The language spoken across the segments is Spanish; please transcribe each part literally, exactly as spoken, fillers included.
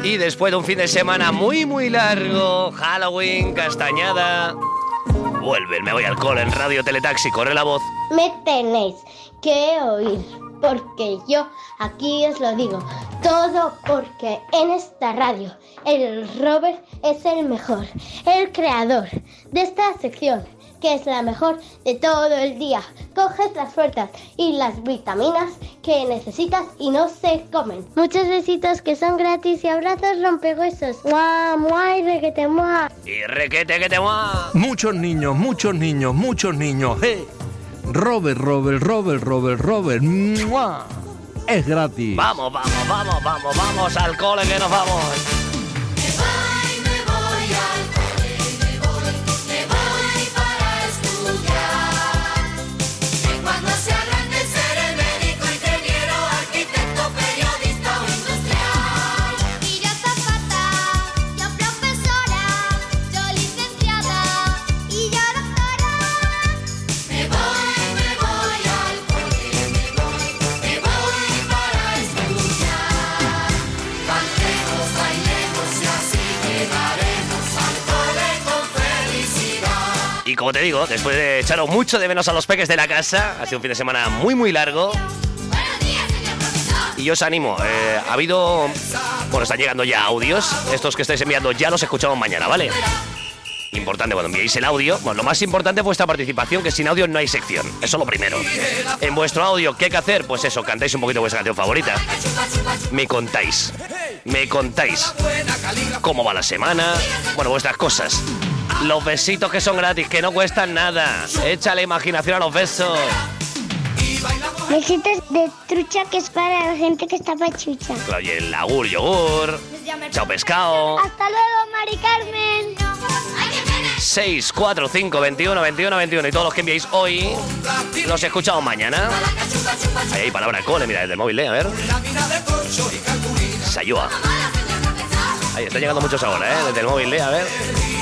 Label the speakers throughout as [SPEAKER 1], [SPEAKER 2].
[SPEAKER 1] Y después de un fin de semana muy muy largo, Halloween, castañada, vuelve el Me Voy al Cole en Radio Teletaxi. Corre la voz.
[SPEAKER 2] Me tenéis que oír, porque yo aquí os lo digo. Todo porque en esta radio el Robert es el mejor, el creador de esta sección, que es la mejor de todo el día. Coges las fuerzas y las vitaminas que necesitas y no se comen. Muchos besitos que son gratis y abrazos rompehuesos. ¡Mua, mua y requete, mua!
[SPEAKER 1] Y requete que te mua.
[SPEAKER 3] Muchos niños, muchos niños, muchos niños. ¡Eh! Robert, Robert, Robert, Robert, Robert. ¡Mua! Es gratis.
[SPEAKER 1] Vamos, vamos, vamos, vamos, vamos al cole que nos vamos. Y como te digo, después de echaros mucho de menos a los peques de la casa, ha sido un fin de semana muy muy largo. Y yo os animo, eh, ha habido... Bueno, están llegando ya audios. Estos que estáis enviando ya los escuchamos mañana, ¿vale? Importante, cuando enviéis el audio, bueno, lo más importante es vuestra participación, que sin audio no hay sección. Eso es lo primero. En vuestro audio, ¿qué hay que hacer? Pues eso, cantáis un poquito vuestra canción favorita. Me contáis. Me contáis cómo va la semana. Bueno, vuestras cosas. Los besitos que son gratis, que no cuestan nada. Échale imaginación a los besos.
[SPEAKER 2] Besitos de trucha, que es para la gente que está pachucha.
[SPEAKER 1] Y el agur yogur. Chao pescado.
[SPEAKER 2] Hasta luego, Mari Carmen.
[SPEAKER 1] seis, cuatro, cinco, veintiuno, veintiuno, veintiuno. Y todos los que enviéis hoy los escuchamos mañana. Ahí hay palabra cole, mira, desde el móvil, ¿eh? A ver. Sayua. Ahí están llegando muchos ahora, ¿eh? Desde el móvil, ¿eh? A ver.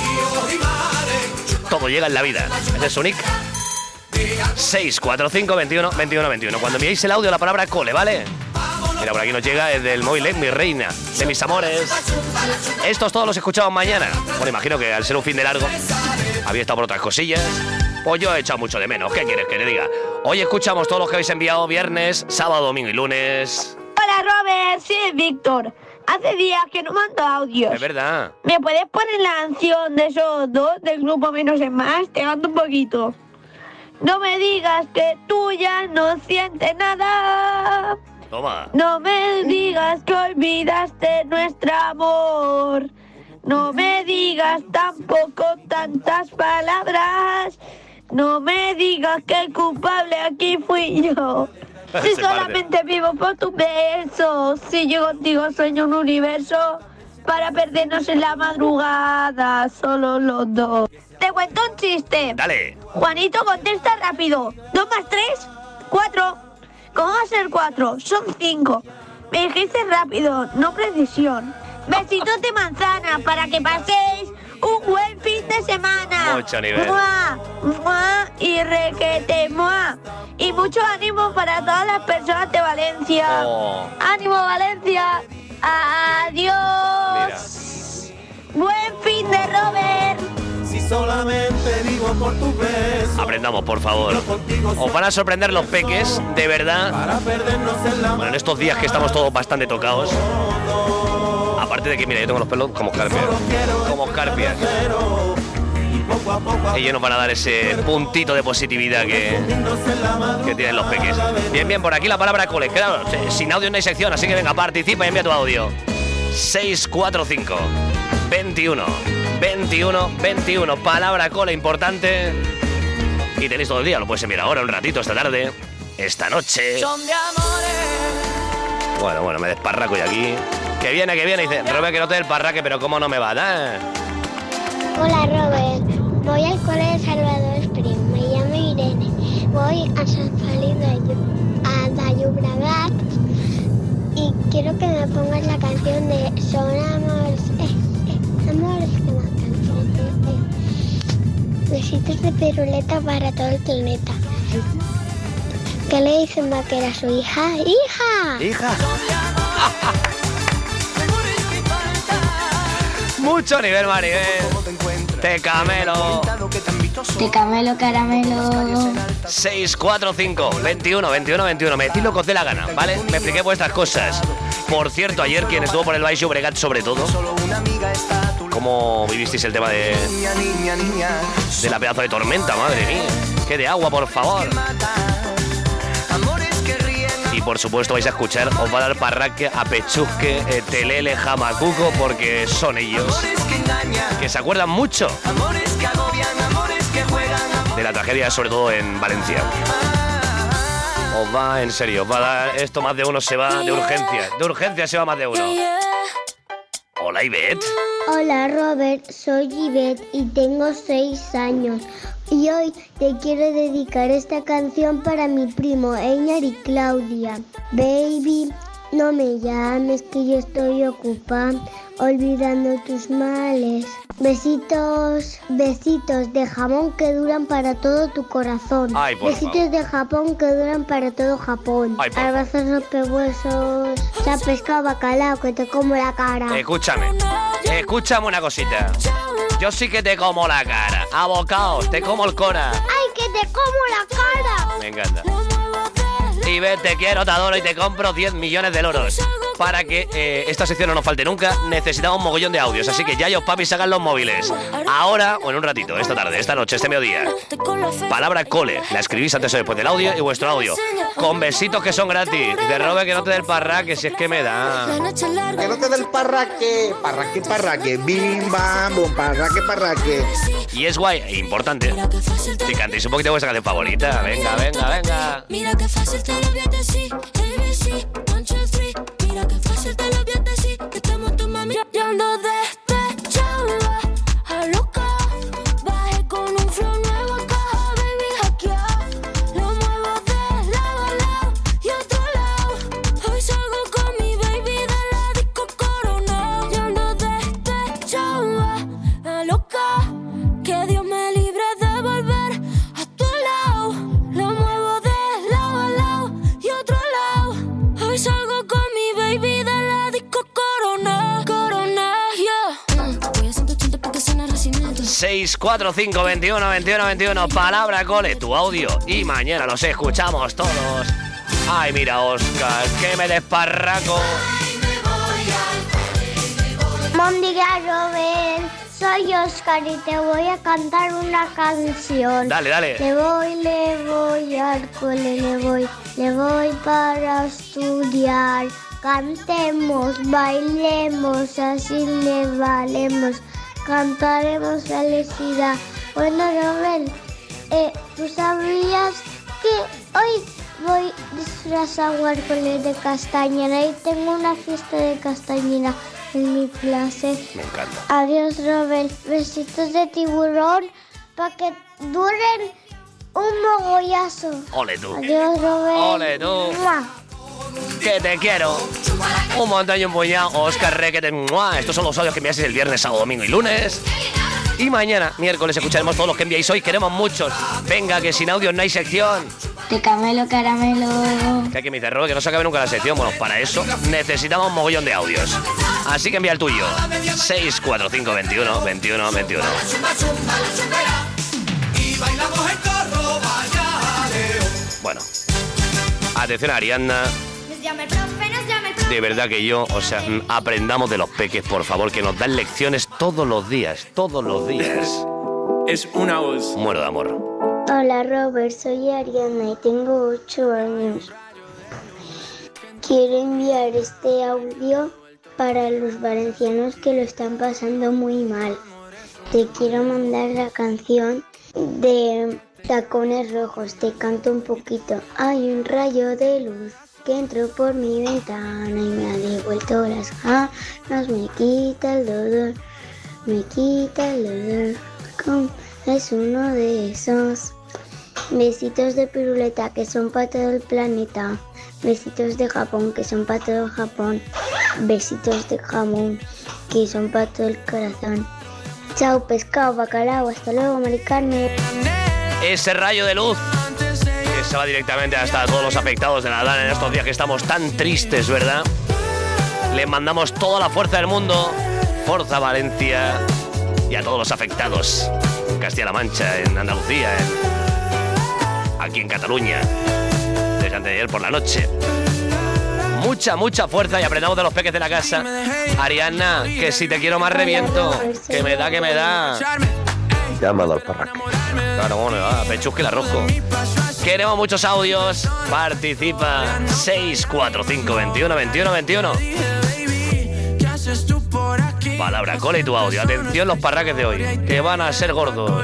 [SPEAKER 1] Todo llega en la vida. Ese es su nick. seis, cuatro, cinco, veintiuno, veintiuno, veintiuno. Cuando enviéis el audio, la palabra cole, ¿vale? Mira, por aquí nos llega desde el móvil, ¿eh? Mi reina, de mis amores. Estos todos los escuchamos mañana. Bueno, imagino que al ser un fin de largo, había estado por otras cosillas. Pues yo he echado mucho de menos. ¿Qué quieres que te diga? Hoy escuchamos todos los que habéis enviado viernes, sábado, domingo y lunes.
[SPEAKER 4] Hola, Robert, soy Víctor. Hace días que no mando audios.
[SPEAKER 1] Es verdad.
[SPEAKER 4] ¿Me puedes poner la canción de esos dos del grupo Menos es Más? Te canto un poquito. No me digas que tú ya no sientes nada.
[SPEAKER 1] Toma.
[SPEAKER 4] No me digas que olvidaste nuestro amor. No me digas tampoco tantas palabras. No me digas que el culpable aquí fui yo. Si solamente vivo por tus besos, si yo contigo sueño un universo para perdernos en la madrugada, solo los dos. Te cuento un chiste.
[SPEAKER 1] Dale.
[SPEAKER 4] Juanito, contesta rápido. ¿Dos más tres? Cuatro. ¿Cómo va a ser cuatro? Son cinco. Me dijiste rápido, no precisión. Besitos de manzana para que paséis un buen fin de semana.
[SPEAKER 1] Mucho nivel.
[SPEAKER 4] ¡Mua! ¡Mua! Y requete, ¡mua! Y mucho ánimo para todas las personas de Valencia.
[SPEAKER 1] Oh.
[SPEAKER 4] ¡Ánimo, Valencia! ¡Adiós! Mira. ¡Buen fin de Robert!
[SPEAKER 5] Si solamente vivo por tus besos.
[SPEAKER 1] Aprendamos, por favor. Os van a sorprender los peques, de verdad.
[SPEAKER 5] Para perdernos en la...
[SPEAKER 1] Bueno, en estos días que estamos todos bastante tocados. Aparte de que, mira, yo tengo los pelos como escarpias. Como escarpias. Ellos nos van a dar ese puntito de positividad que, que tienen los peques. Bien, bien, por aquí la palabra cole. Claro, sin audio no hay sección, así que venga, participa y envía tu audio. seis cuatro cinco, veintiuno, veintiuno, veintiuno. Palabra cole importante. Y tenéis todo el día, lo puedes enviar ahora, un ratito, esta tarde, esta noche. Bueno, bueno, me desparraco y aquí. Que viene, que viene, dice, Robert, que no te dé el parraque, pero cómo no me va a dar.
[SPEAKER 2] Hola, Robert. Voy al cole de Salvador Esprín. Me llamo Irene. Voy a San Feliu de Llobregat y quiero que me pongas la canción de Son amores, eh, eh, amores que más canciones. Eh, eh. Besitos de piruleta para todo el planeta. ¿Qué le dicen vaquera a su hija? ¡Hija!
[SPEAKER 1] ¡Hija! Mucho nivel, Maribel. Te camelo.
[SPEAKER 2] Te camelo caramelo.
[SPEAKER 1] seis cuatro cinco, veintiuno, veintiuno, veintiuno. Me decís lo que os dé la gana, ¿vale? Me expliqué vuestras cosas. Por cierto, ayer quien estuvo por el Baix Llobregat, sobre todo, ¿cómo vivisteis el tema de de la pedazo de tormenta? Madre mía. Que de agua, por favor. Y por supuesto vais a escuchar, os va a dar parraque, a Pechusque, eh, Telele, Jamacuco, porque son ellos que se acuerdan mucho de la tragedia, sobre todo en Valencia. Os va, en serio, os va a dar esto, más de uno se va de urgencia. De urgencia se va más de uno. Hola, Ivette.
[SPEAKER 2] Hola Robert, soy Ivette y tengo seis años. Y hoy te quiero dedicar esta canción para mi primo Einar y Claudia. Baby, no me llames que yo estoy ocupada, olvidando tus males. Besitos, besitos de jamón que duran para todo tu corazón.
[SPEAKER 1] Ay, por
[SPEAKER 2] besitos
[SPEAKER 1] favor.
[SPEAKER 2] de Japón que duran para todo Japón.
[SPEAKER 1] Ay, por
[SPEAKER 2] abrazos, rompehuesos, ya pescado bacalao que te como la cara.
[SPEAKER 1] Escúchame, escúchame una cosita. Yo sí que te como la cara. Abocaos, te como el cora.
[SPEAKER 2] ¡Ay, que te como la cara!
[SPEAKER 1] Me encanta. Ivette, te quiero, te adoro y te compro diez millones de loros. Para que eh, esta sección no nos falte nunca, necesitamos un mogollón de audios. Así que ya os papis sacan los móviles. Ahora, o en un ratito, esta tarde, esta noche, este mediodía. Palabra cole, la escribís antes o después del audio y vuestro audio. Con besitos que son gratis. De Robe que no te dé el parraque, si es que me da.
[SPEAKER 6] Que no te dé el parraque, parraque, parraque, bim, bam, bum, parraque, parraque.
[SPEAKER 1] Y es guay e importante que cantéis un poquito vuestra canción favorita. Venga, venga, venga.
[SPEAKER 7] Mira que fácil te lo voy a decir. A B C, one, two, three. Mira que fácil te lo voy a decir. Que estamos tu mami. Yo ando despechada, a loca. Bajé con un flow nuevo acá, baby, hackeado. Lo muevo de lado a lado y otro lado. Hoy salgo con mi baby de la disco Corona. Yo ando despechada, a loca. Que Dios me libre de volver a tu lado. Lo muevo de lado a lado y otro lado. Hoy salgo con mi baby de la disco Corona. Corona, yeah. Mm, voy a ciento ochenta porque suena Resident.
[SPEAKER 1] seis cuatro cinco, veintiuno, veintiuno, veintiuno. Palabra cole, tu audio. Y mañana los escuchamos todos. Ay, mira, Oscar, que me desparraco.
[SPEAKER 2] Buen día, Robert. Soy Oscar y te voy a cantar una canción.
[SPEAKER 1] Dale, dale.
[SPEAKER 2] Le voy, le voy al cole, le voy, le voy para estudiar. Cantemos, bailemos, así le valemos. Cantaremos felicidad. Bueno, Robert, eh, ¿tú sabías que hoy voy disfrazado al cole de castañera y tengo una fiesta de castañera en mi clase?
[SPEAKER 1] Me encanta.
[SPEAKER 2] Adiós, Robert. Besitos de tiburón para que duren un mogollazo.
[SPEAKER 1] Ole tú.
[SPEAKER 2] Adiós, Robert.
[SPEAKER 1] Ole tú.
[SPEAKER 2] ¡Mua!
[SPEAKER 1] Que te quiero. Un montón y un puñado. Oscar Requete. ¡Mua! Estos son los audios que enviáis el viernes, sábado, domingo y lunes. Y mañana, miércoles, escucharemos todos los que enviáis hoy. Queremos muchos. Venga, que sin audio no hay sección.
[SPEAKER 2] Te camelo caramelo.
[SPEAKER 1] Que aquí me dice Robe que no se acabe nunca la sección. Bueno, para eso necesitamos un mogollón de audios. Así que envía el tuyo. seis cuatro cinco, veintiuno, veintiuno, veintiuno. Bueno. Atención, Ariadna. De verdad que yo, o sea, aprendamos de los peques, por favor, que nos dan lecciones todos los días, todos los días.
[SPEAKER 5] Es una voz.
[SPEAKER 1] Muero de amor.
[SPEAKER 2] Hola, Robert. Soy Ariana y tengo ocho años. Quiero enviar este audio para los valencianos que lo están pasando muy mal. Te quiero mandar la canción de Tacones Rojos. Te canto un poquito. Hay un rayo de luz que entró por mi ventana y me ha devuelto las ganas, me quita el dolor, me quita el dolor. Como es uno de esos. Besitos de piruleta que son para todo el planeta. Besitos de Japón que son para todo el Japón. Besitos de jamón que son para todo el corazón. Chao, pescado, bacalao. Hasta luego, Mari Carmen.
[SPEAKER 1] Ese rayo de luz que se va directamente hasta todos los afectados de Nadal en estos días que estamos tan tristes, ¿verdad? Les mandamos toda la fuerza del mundo Forza Valencia y a todos los afectados en Castilla-La Mancha, en Andalucía, en... aquí en Cataluña, desde antes de ayer por la noche. Mucha, mucha fuerza y aprendamos de los peques de la casa. Ariana, que si te quiero más reviento, que me da, que me da.
[SPEAKER 6] Llámalo al parraque.
[SPEAKER 1] Claro, bueno, va, pechusque la rojo. Queremos muchos audios. Participa. seis cuatro cinco, veintiuno, veintiuno, veintiuno. Palabra, cola y tu audio. Atención los parraques de hoy, que van a ser gordos.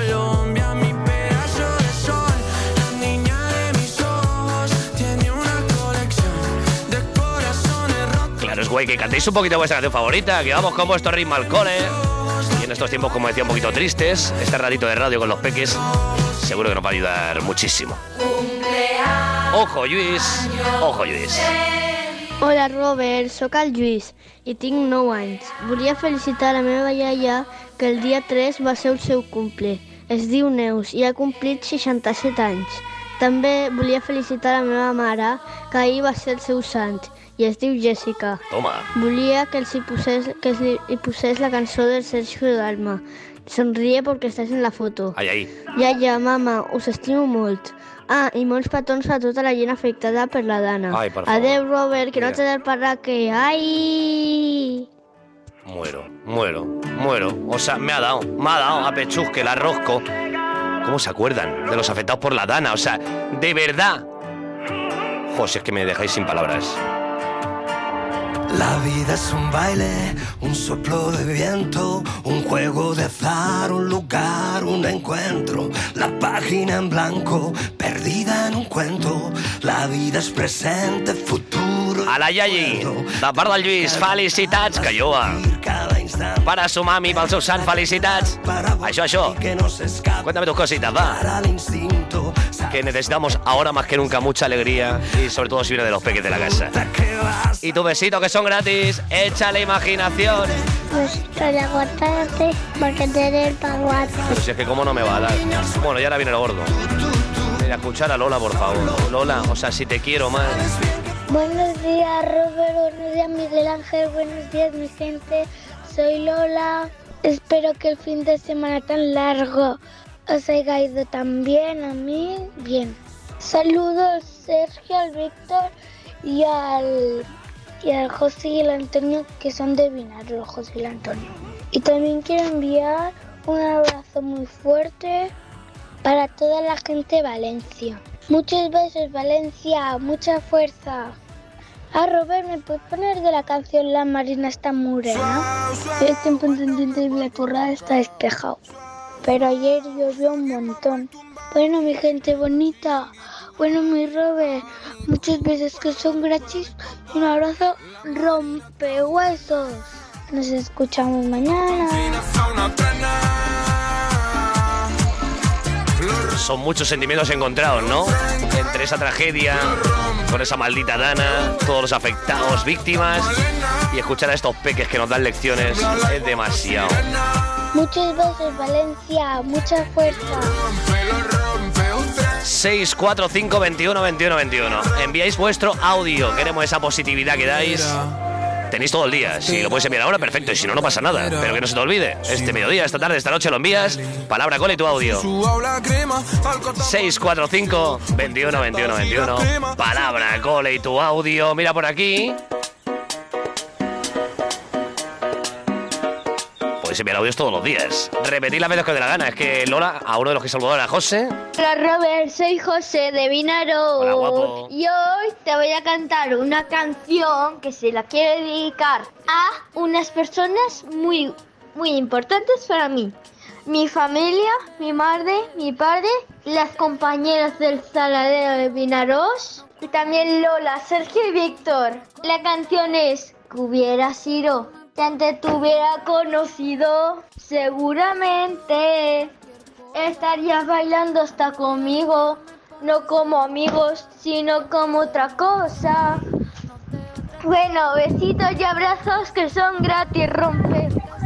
[SPEAKER 1] Claro, es guay que cantéis un poquito vuestra canción favorita, que vamos con vuestro ritmo al cole. Y en estos tiempos, como decía, un poquito tristes, este ratito de radio con los peques seguro que nos va a ayudar muchísimo. Ojo, Lluís. Ojo, Lluís.
[SPEAKER 8] Hola, Robert, sóc el Lluís i tinc nou anys. Volia felicitar la meva iaia, que el dia tres va ser el seu cumple. Es diu Neus i ha complit seixanta-set anys. També volia felicitar la meva mare, que ahir va ser el seu sant, i es diu Jessica.
[SPEAKER 1] Toma.
[SPEAKER 8] Volia que els hi posés, que els hi posés la cançó del Sergio Dalma. Sonríe porque estàs en la foto.
[SPEAKER 1] Ai, ai.
[SPEAKER 8] Iaia, mama, us estimo molt. Ah, i molts petons a tota la gent afectada per la Dana.
[SPEAKER 1] Ai, per favor.
[SPEAKER 8] Adeu, Robert, que
[SPEAKER 1] Mira.
[SPEAKER 8] no te dé el parraque. ¡Ay!
[SPEAKER 1] Muero, muero, muero. O sea, me ha dado, me ha dado a pechusque el arrosco. ¿Cómo se acuerdan de los afectados por la Dana? O sea, de verdad. José, es que me dejáis sin palabras.
[SPEAKER 5] La vida es un baile, un soplo de viento, un juego de azar, un lugar, un encuentro. La página en blanco, perdida en un cuento. La vida es presente, futuro.
[SPEAKER 1] A la Yayi, de part del Lluís, felicitats, que lloa. Para su mami, pel seu sant, felicitats. Això, això. Cuéntame tus cositas, va. Que necesitamos ahora más que nunca mucha alegría y sobre todo si viene de los peques de la casa. Y tu besito, que son gratis, échale imaginación.
[SPEAKER 2] Pues relájate porque te dé el paguato.
[SPEAKER 1] Pero si es que cómo no me va a dar. Bueno, y ahora viene lo gordo. Mira, escuchar a Lola, por favor. Lola, o sea, si te quiero más.
[SPEAKER 2] Buenos días, Robert. Buenos días, Miguel Ángel. Buenos días, mi gente. Soy Lola. Espero que el fin de semana tan largo os haya ido tan bien. A mí, bien. Saludos, Sergio, al Víctor y al, y al José y el Antonio, que son de Vinarlo, José y el Antonio. Y también quiero enviar un abrazo muy fuerte para toda la gente de Valencia. Muchos besos, Valencia, mucha fuerza. Ah, Robert, ¿me puedes poner de la canción La Marina está morena? El tiempo entendiente y la turra está despejado. Pero ayer llovió un montón. Bueno, mi gente bonita. Bueno, mi Robert. Muchos besos que son gratis. Un abrazo rompehuesos. Nos escuchamos mañana.
[SPEAKER 1] Son muchos sentimientos encontrados, ¿no? Entre esa tragedia, con esa maldita Dana, todos los afectados, víctimas, y escuchar a estos peques que nos dan lecciones es demasiado.
[SPEAKER 2] Muchos besos, Valencia. Mucha fuerza.
[SPEAKER 1] seis cuatro cinco, veintiuno, veintiuno, veintiuno. Enviáis vuestro audio, queremos esa positividad que dais. Tenéis todo el día, si lo puedes enviar ahora, perfecto, y si no, no pasa nada. Pero que no se te olvide, este mediodía, esta tarde, esta noche lo envías. Palabra, cola y tu audio. seis cuatro cinco, veintiuno, veintiuno, veintiuno. Palabra, cola y tu audio. Mira por aquí. Puedes enviar audios todos los días. Repetir las veces que te la gana. Es que Lola, a uno de los que saludó era José.
[SPEAKER 8] Hola, Robert, soy José de Vinaró.
[SPEAKER 1] Hola, guapo.
[SPEAKER 8] Y hoy te voy a cantar una canción que se la quiero dedicar a unas personas muy, muy importantes para mí. Mi familia, mi madre, mi padre, las compañeras del saladero de Vinarós y también Lola, Sergio y Víctor. La canción es que hubiera sido, si antes te hubiera conocido, seguramente estarías bailando hasta conmigo, no como amigos, sino como otra cosa. Bueno, besitos y abrazos que son gratis, rompe.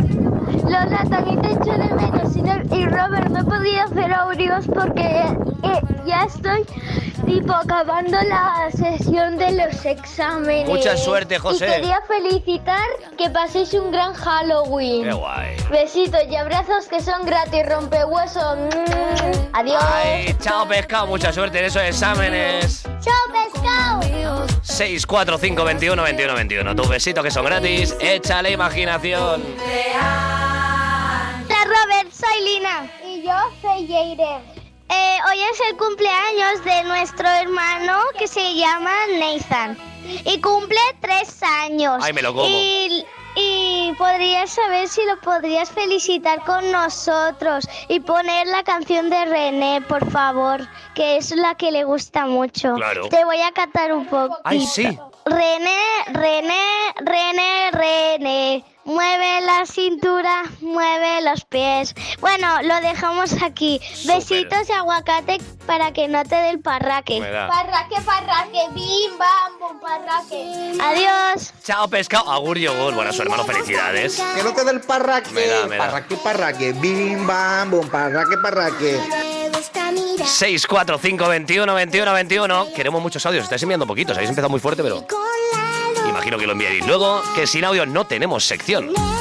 [SPEAKER 8] Lola, también te echo de menos. Y, no- y Robert, no he podido hacer audios porque eh, ya estoy tipo acabando la sesión de los exámenes.
[SPEAKER 1] Mucha suerte, José.
[SPEAKER 8] Y quería felicitar que paséis un gran Halloween.
[SPEAKER 1] Qué guay.
[SPEAKER 8] Besitos y abrazos que son gratis, rompehuesos. Mm. Adiós.
[SPEAKER 1] Ay, chao pescado, mucha suerte en esos exámenes.
[SPEAKER 2] ¡Chao, pescado!
[SPEAKER 1] seis cuatro cinco veintiuno veintiuno veintiuno. Tus besitos que son gratis. Échale imaginación.
[SPEAKER 2] Hola, Robert, soy Lina.
[SPEAKER 8] Y yo soy Jaire.
[SPEAKER 2] Eh, hoy es el cumpleaños de nuestro hermano que se llama Nathan. Y cumple tres años.
[SPEAKER 1] Ay, me lo como.
[SPEAKER 2] Y, y podrías saber si lo podrías felicitar con nosotros y poner la canción de René, por favor, que es la que le gusta mucho.
[SPEAKER 1] Claro.
[SPEAKER 2] Te voy a cantar un poco.
[SPEAKER 1] Ay, sí.
[SPEAKER 2] René, René, René, René. Mueve la cintura, mueve los pies. Bueno, lo dejamos aquí.
[SPEAKER 1] Súper.
[SPEAKER 2] Besitos y aguacate para que no te dé el parraque.
[SPEAKER 1] Me da.
[SPEAKER 8] Parraque, parraque, bim, bam, bum, parraque.
[SPEAKER 2] Adiós.
[SPEAKER 1] Chao pescado. Agur yogur. Bueno, a su hermano, felicidades.
[SPEAKER 6] Que no te dé el parraque.
[SPEAKER 1] Me da, me da.
[SPEAKER 6] Parraque, parraque. Bim, bam, bum, parraque, parraque.
[SPEAKER 1] seis cuatro cinco veintiuno veintiuno veintiuno. Queremos muchos audios. Estáis enviando poquitos. Habéis empezado muy fuerte, pero imagino que lo enviaréis. Luego, que sin audio no tenemos sección.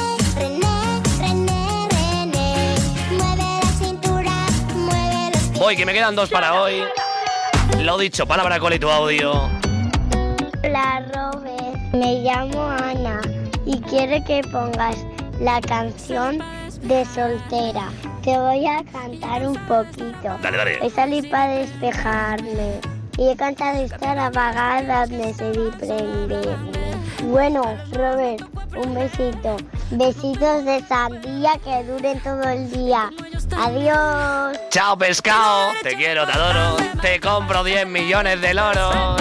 [SPEAKER 1] Voy, que me quedan dos para hoy. Lo dicho, palabra cola y tu audio.
[SPEAKER 2] Hola, Robert. Me llamo Ana y quiero que pongas la canción de Soltera. Te voy a cantar un poquito.
[SPEAKER 1] Dale, dale.
[SPEAKER 2] He salido para despejarme y he cantado estar apagada, decidí prenderme. Bueno, Robert, un besito. Besitos de sandía que duren todo el día. Adiós.
[SPEAKER 1] Chao pescado. Te quiero, te adoro. Te compro diez millones de loros.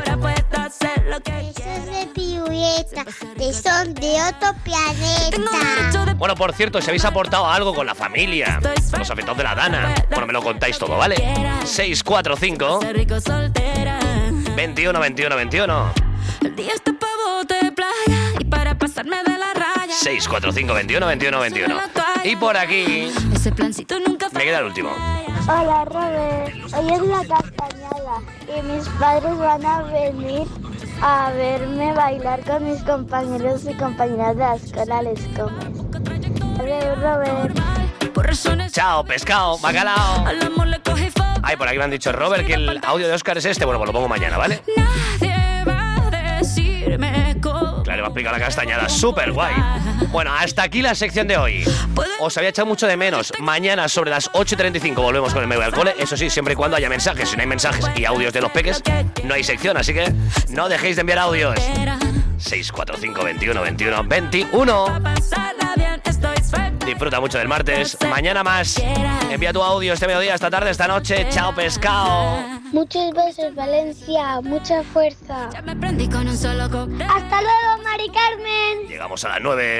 [SPEAKER 2] Besos de pirueta, que son de otro planeta.
[SPEAKER 1] Bueno, por cierto, si habéis aportado algo con la familia, con los afectados de la Dana, bueno, me lo contáis todo, ¿vale? seis cuatro cinco veintiuno veintiuno veintiuno.
[SPEAKER 7] El día está pa' bote de playa y para pasarme de la raya.
[SPEAKER 1] seis cuatro cinco veintiuno veintiuno veintiuno. Y por aquí
[SPEAKER 7] Ese plancito nunca
[SPEAKER 1] me queda el último.
[SPEAKER 2] Hola, Robert. Hoy es la castañada y mis padres van a venir a verme bailar con mis compañeros y compañeras de la escuela Les Comes. Adiós, Robert.
[SPEAKER 7] por razones.
[SPEAKER 1] Chao, pescado, bacalao.
[SPEAKER 7] Al amor le coge fuego.
[SPEAKER 1] Ay, por aquí me han dicho, Robert, que el audio de Óscar es este. Bueno, pues lo pongo mañana, ¿vale?
[SPEAKER 7] Nadie va a decirme cómo.
[SPEAKER 1] Claro, me ha explicado la castañada, súper guay. Bueno, hasta aquí la sección de hoy. Os había echado mucho de menos. Mañana sobre las ocho y treinta y cinco volvemos con el Me Voy al Cole. Eso sí, siempre y cuando haya mensajes. Si no hay mensajes y audios de los peques, no hay sección. Así que no dejéis de enviar audios. seis cuatro cinco veintiuno veintiuno veintiuno.
[SPEAKER 7] Pasarla bien, estoy suelta.
[SPEAKER 1] Disfruta mucho del martes. Mañana más. Envía tu audio este mediodía, esta tarde, esta noche. Chao, pescado.
[SPEAKER 2] Muchos besos, Valencia. Mucha fuerza.
[SPEAKER 7] Ya me prendí con un solo coquete.
[SPEAKER 2] Hasta luego, Mari Carmen.
[SPEAKER 1] Llegamos a las nueve.